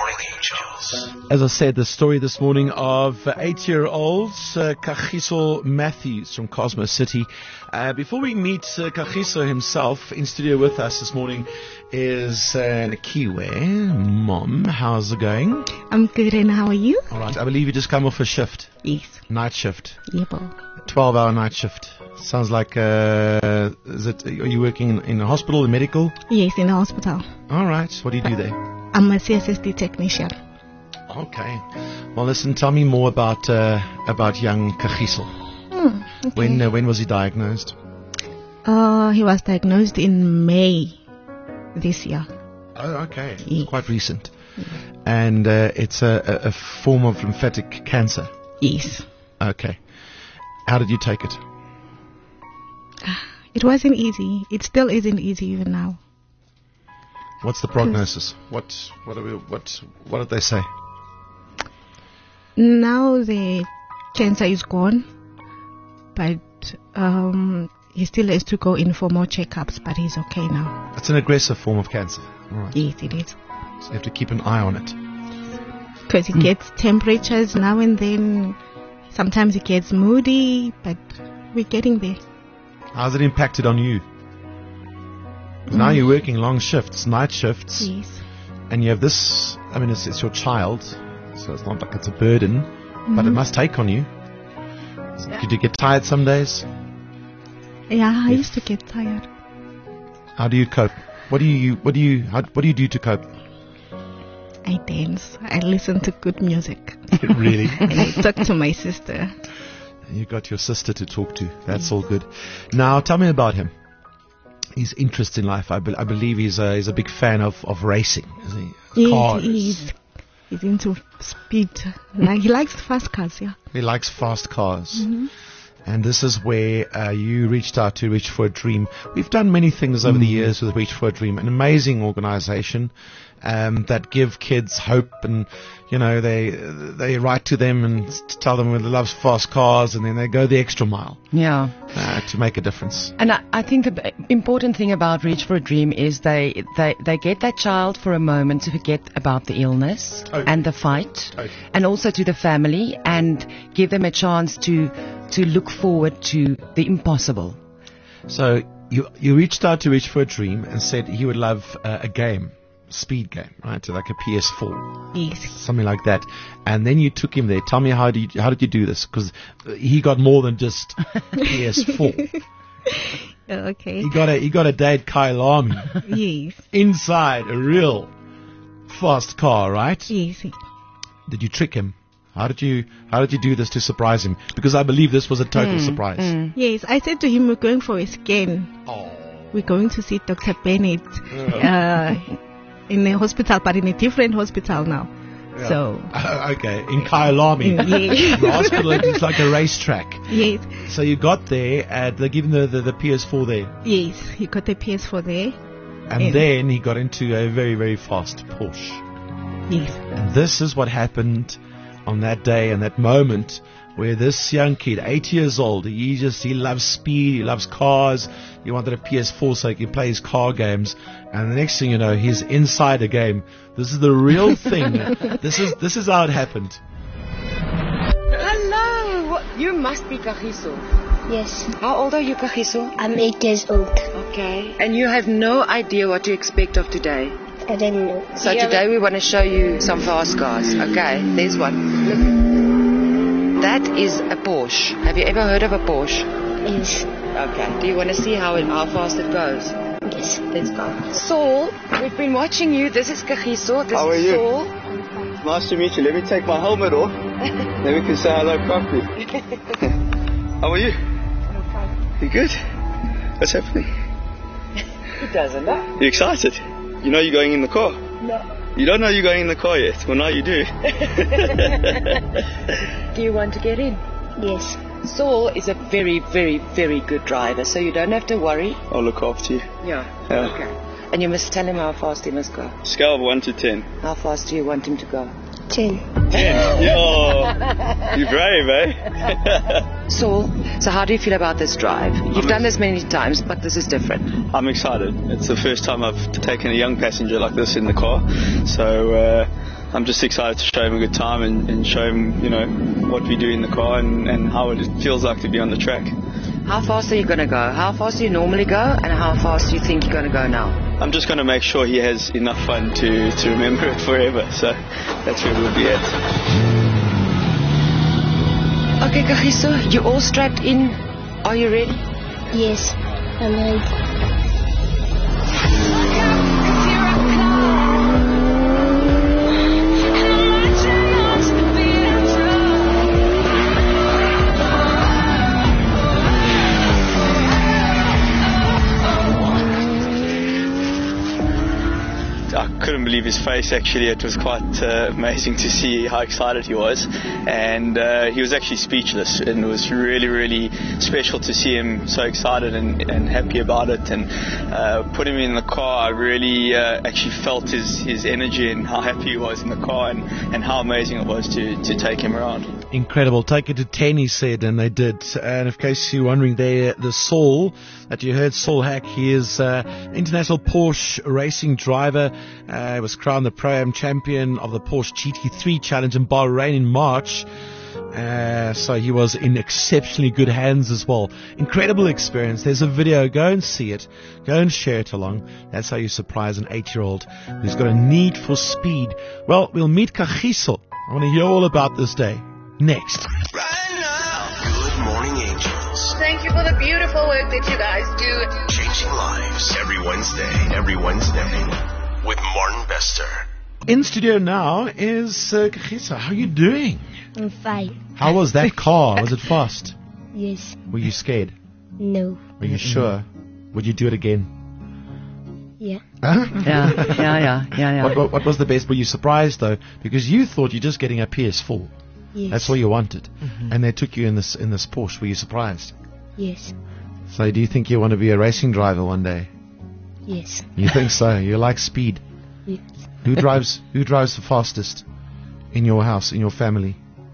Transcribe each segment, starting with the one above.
As I said, the story this morning of 8-year-old Kagiso Matthews from Cosmos City. Before we meet Kagiso himself, in studio with us this morning is Nikiwe. Mom, how's it going? I'm good, and how are you? All right, I believe you just come off a shift. Yes. Night shift. Yep. 12-hour night shift. Sounds like, are you working in a hospital, in medical? Yes, in the hospital. All right, what do you do there? I'm a CSSD technician. Okay. Well, listen, tell me more about young Kagiso. Okay. When was he diagnosed? He was diagnosed in May this year. Oh, okay. Yes. It's quite recent. And it's a form of lymphatic cancer. Yes. Okay. How did you take it? It wasn't easy. It still isn't easy even now. What's the prognosis? What did they say? Now the cancer is gone, but he still has to go in for more checkups, but he's okay now. It's an aggressive form of cancer. All right. Yes, it is. So you have to keep an eye on it. Because he gets temperatures now and then. Sometimes he gets moody, but we're getting there. How's it impacted on you? Now you're working long shifts, night shifts. Yes. And you have this, I mean, it's your child, so it's not like it's a burden, but it must take on you. Did you get tired some days? Yeah, I used to get tired. How do you cope? What do you do to cope? I dance. I listen to good music. Really? And I talk to my sister. You got your sister to talk to. That's all good. Now, tell me about him. His interest in life. I believe he's a big fan of racing, isn't he? Cars. He's into speed. Like, he likes fast cars, yeah. He likes fast cars. And this is where you reached out to Reach for a Dream. We've done many things over the years with Reach for a Dream, an amazing organization that give kids hope, and you know they write to them and tell them they love fast cars, and then they go the extra mile. Yeah. To make a difference. And I think the important thing about Reach for a Dream is they get that child for a moment to forget about the illness and the fight, and also to the family, and give them a chance to look forward to the impossible. So you reached out to Reach for a Dream and said he would love a game, speed game, right? So like a PS4. Yes. Something like that. And then you took him there. Tell me, how did you do this? Because he got more than just PS4. Okay. He got a Dade Kyalami. Yes. Inside a real fast car, right? Yes. Did you trick him? How did you do this to surprise him? Because I believe this was a total surprise. Yes, I said to him, we're going for a scan. Oh. We're going to see Dr. Bennett in a hospital, but in a different hospital now. Yeah. So. Okay, in Kyalami. Yes. The hospital is like a racetrack. Yes. So you got there, and they gave him the PS4 there. Yes, he got the PS4 there. And then he got into a very, very fast Porsche. Yes. And this is what happened on that day and that moment where this young kid, 8 years old, he loves speed, he loves cars, he wanted a PS4 so he could play his car games, and the next thing you know, he's inside a game. This is the real thing. This is how it happened. Hello! You must be Kagiso. Yes, How old are you, Kagiso? I'm 8 years old. Okay. And you have no idea what to expect of today. I don't know. So today we want to show you some fast cars. Okay, there's one. Look. That is a Porsche. Have you ever heard of a Porsche? Yes. Okay. Do you want to see how fast it goes? Yes. Let's go. Saul, we've been watching you. This is Kagiso. This How are is you? Saul. Nice to meet you. Let me take my helmet off. Then we can say hello properly. How are you? You good? What's happening? He doesn't know. You excited? You know you're going in the car? No. You don't know you're going in the car yet? Well, now you do. Do you want to get in? Yes. Saul is a very, very, very good driver, so you don't have to worry. I'll look after you. Yeah. Yeah. Okay. And you must tell him how fast he must go. Scale of 1 to 10. How fast do you want him to go? 10. 10. Yo, you're brave, eh? Saul, so how do you feel about this drive? You've done this many times, but this is different. I'm excited. It's the first time I've taken a young passenger like this in the car. So I'm just excited to show him a good time and show him, you know, what we do in the car and how it feels like to be on the track. How fast are you going to go? How fast do you normally go, and how fast do you think you're going to go now? I'm just going to make sure he has enough fun to remember it forever. So that's where we'll be at. Okay, Kagiso, you're all strapped in. Are you ready? Yes, I'm ready. I couldn't believe his face, actually. It was quite amazing to see how excited he was, and he was actually speechless, and it was really, really special to see him so excited and happy about it. And put him in the car, I really actually felt his energy and how happy he was in the car, and how amazing it was to take him around. Incredible. Take it to 10, he said, and they did. And in case you're wondering, there, the Saul that you heard, Saul Hack, he is international Porsche racing driver. He was crowned the Pro-Am champion of the Porsche GT3 Challenge in Bahrain in March. So he was in exceptionally good hands as well. Incredible experience. There's a video. Go and see it. Go and share it along. That's how you surprise an 8-year-old who's got a need for speed. Well, we'll meet Kagiso. I want to hear all about this day. Next. Right now. Good morning, angels. Thank you for the beautiful work that you guys do. Changing lives every Wednesday with Martin Bester. In studio now is Kagiso. How are you doing? I'm fine. How was that car? Was it fast? Yes. Were you scared? No. Were you sure? Would you do it again? Yeah. Huh? Yeah. What was the best? Were you surprised though? Because you thought you're just getting a PS4. Yes. That's all you wanted. And they took you in this Porsche. Were you surprised? Yes. So do you think you want to be a racing driver one day? Yes. You think so? You like speed? Yes. Who drives the fastest in your house, in your family?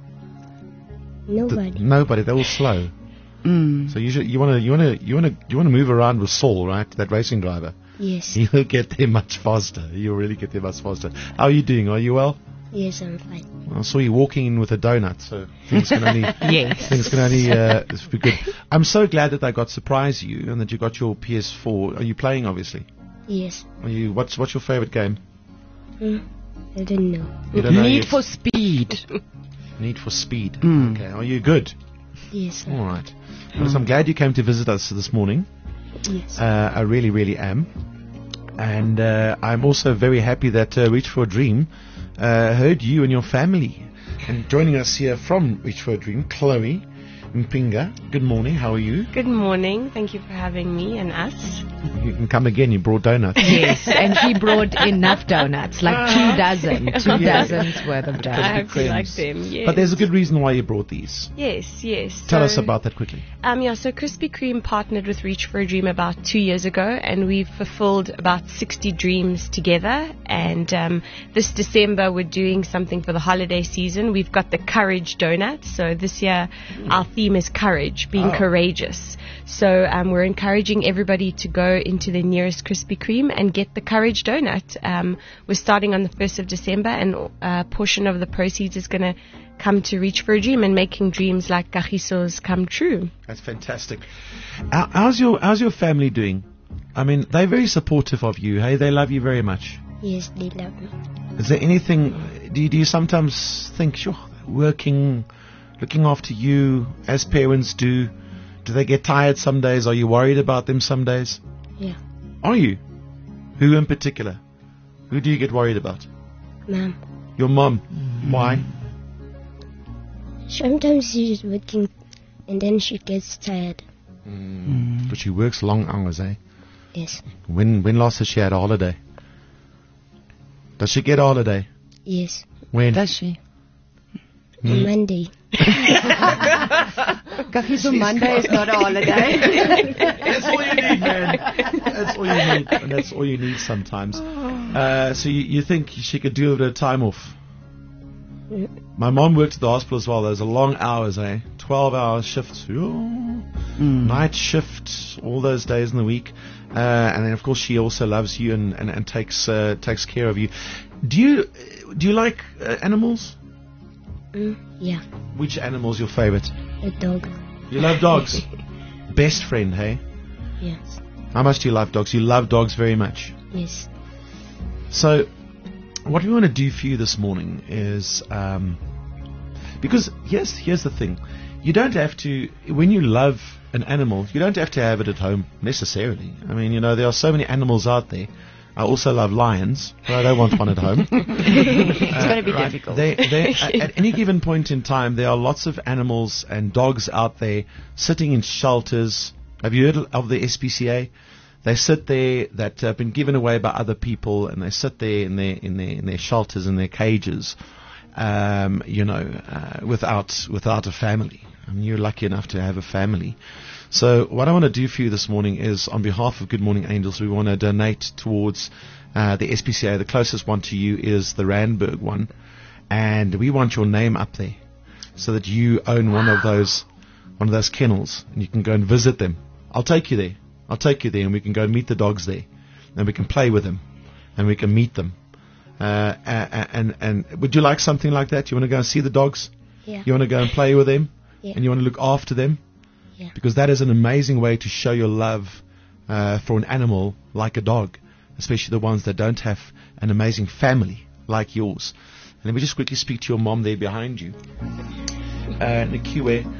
Nobody. Nobody. They're all slow. So you want to move around with Saul, right? That racing driver. Yes. You'll get there much faster. You'll really get there much faster. How are you doing? Are you well? Yes, I'm fine. I saw you walking in with a donut, so things can only things can only be good. I'm so glad that I got to surprise you and that you got your PS4. Are you playing, obviously? Yes. Are you? What's your favorite game? I don't know. You don't know Need yet? for Speed. Need for Speed. Okay. Are you good? Yes. All right. Well, so I'm glad you came to visit us this morning. Yes. I really, really am. And I'm also very happy that Reach for a Dream heard you and your family. And joining us here from Reach for a Dream, Chloe Mpinga. Good morning. How are you? Good morning. Thank you for having me and us. You can come again. You brought donuts. Yes, and she brought enough donuts, like 2 dozens worth of I donuts. hope you like them. Yes. But there's a good reason why you brought these. Yes. Tell us about that quickly. So Krispy Kreme partnered with Reach for a Dream about 2 years ago, and we've fulfilled about 60 dreams together. And this December, we're doing something for the holiday season. We've got the Courage Donuts. So this year, our theme is courage, being courageous. So we're encouraging everybody to go into their nearest Krispy Kreme and get the Courage Donut. We're starting on the 1st of December, and a portion of the proceeds is going to come to Reach for a Dream and making dreams like Kagiso's come true. That's fantastic. How's your family doing? I mean, they're very supportive of you. Hey, they love you very much. Yes, they love me. Is there anything? Do you sometimes think, sure, looking after you as parents do? Do they get tired some days? Are you worried about them some days? Yeah. Are you? Who in particular? Who do you get worried about? Mom. Your mom. Why? Sometimes she's working and then she gets tired. But she works long hours, eh? Yes. When last has she had a holiday? Does she get a holiday? Yes. When? Does she? On Monday. Kagiso, Monday is not a holiday. That's all you need, man. That's all you need. And that's all you need sometimes. So you think she could do a bit of time off? My mom worked at the hospital as well. Those are long hours, eh? 12-hour shifts. Night shift, all those days in the week. and then of course she also loves you and takes care of you. Do you like animals? Yeah. Which animal's your favorite? A dog. You love dogs. Best friend, hey? Yes. How much do you love dogs? You love dogs very much. Yes. So, what we want to do for you this morning is, because here's the thing, you don't have to, when you love an animal, you don't have to have it at home necessarily. I mean, there are so many animals out there. I also love lions, but I don't want one at home. It's going to be difficult. At any given point in time, there are lots of animals and dogs out there sitting in shelters. Have you heard of the SPCA? They sit there that have been given away by other people, and they sit there in their shelters, in their cages, without a family. I mean, you're lucky enough to have a family. So what I want to do for you this morning is, on behalf of Good Morning Angels, we want to donate towards the SPCA. The closest one to you is the Randburg one, and we want your name up there so that you own one of those kennels, and you can go and visit them. I'll take you there, and we can go and meet the dogs there, and we can play with them, and we can meet them. And would you like something like that? You want to go and see the dogs? Yeah. You want to go and play with them? Yeah. And you want to look after them? Yeah. Because that is an amazing way to show your love for an animal like a dog, especially the ones that don't have an amazing family like yours. And let me just quickly speak to your mom there behind you. Nikiwe,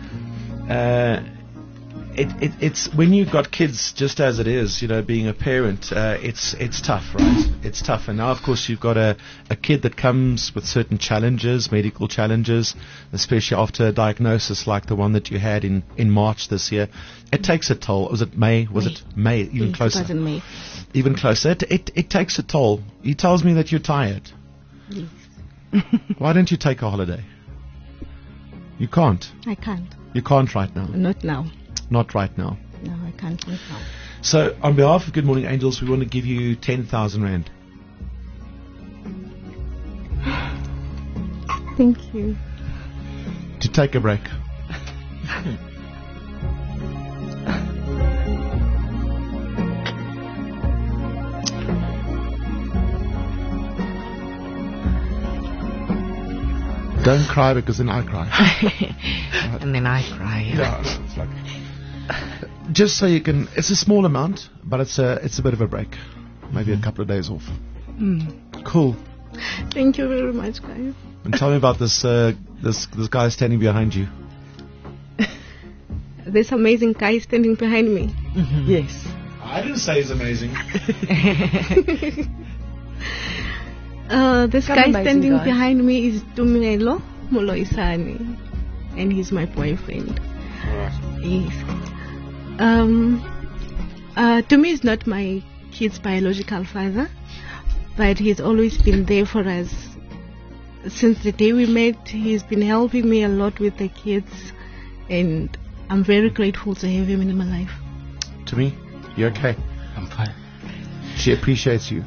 it's when you've got kids, just as it is, being a parent, it's tough, right? It's tough. And now, of course, you've got a kid that comes with certain challenges, medical challenges, especially after a diagnosis like the one that you had in March this year. It takes a toll. Was it May? It May? Even closer. It was in May. Even closer. It takes a toll. He tells me that you're tired. Yes. Why don't you take a holiday? You can't. I can't. You can't right now. Not now. Not right now. No, I can't right now. So, on behalf of Good Morning Angels, we want to give you 10,000 Rand. Thank you. To take a break. Don't cry, because then I cry. And then I cry. Yeah, it's like, just so you can. It's a small amount, but it's a bit of a break. Maybe a couple of days off. Cool. Thank you very much, guys. And tell me about this guy standing behind you. This amazing guy standing behind me. Mm-hmm. Yes. I didn't say he's amazing. This guy standing behind me is Tumelo Moloisani, and he's my boyfriend. Yes. To me, he's not my kid's biological father, but he's always been there for us. Since the day we met, he's been helping me a lot with the kids, and I'm very grateful to have him in my life. To me, you okay? I'm fine. She appreciates you.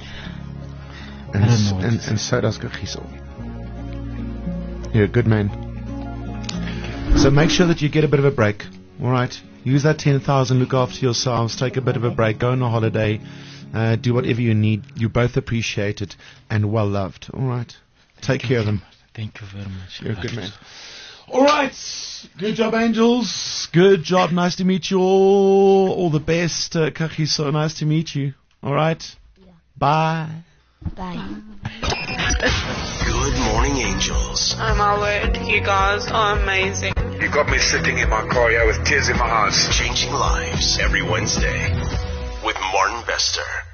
And so does Kagiso. You're a good man. So make sure that you get a bit of a break. Alright? Use that 10,000, look after yourselves, take a bit of a break, go on a holiday, do whatever you need. You both appreciate it and well loved. Alright? Take care of them. Thank you very much. You're a good man. Alright. Good job, Angels. Good job. Nice to meet you all. All the best. Kagiso, nice to meet you. Alright? Yeah. Bye. Bye. Good Morning Angels. Oh my word, you guys are amazing. You got me sitting in my car here with tears in my eyes. Changing lives every Wednesday with Martin Bester.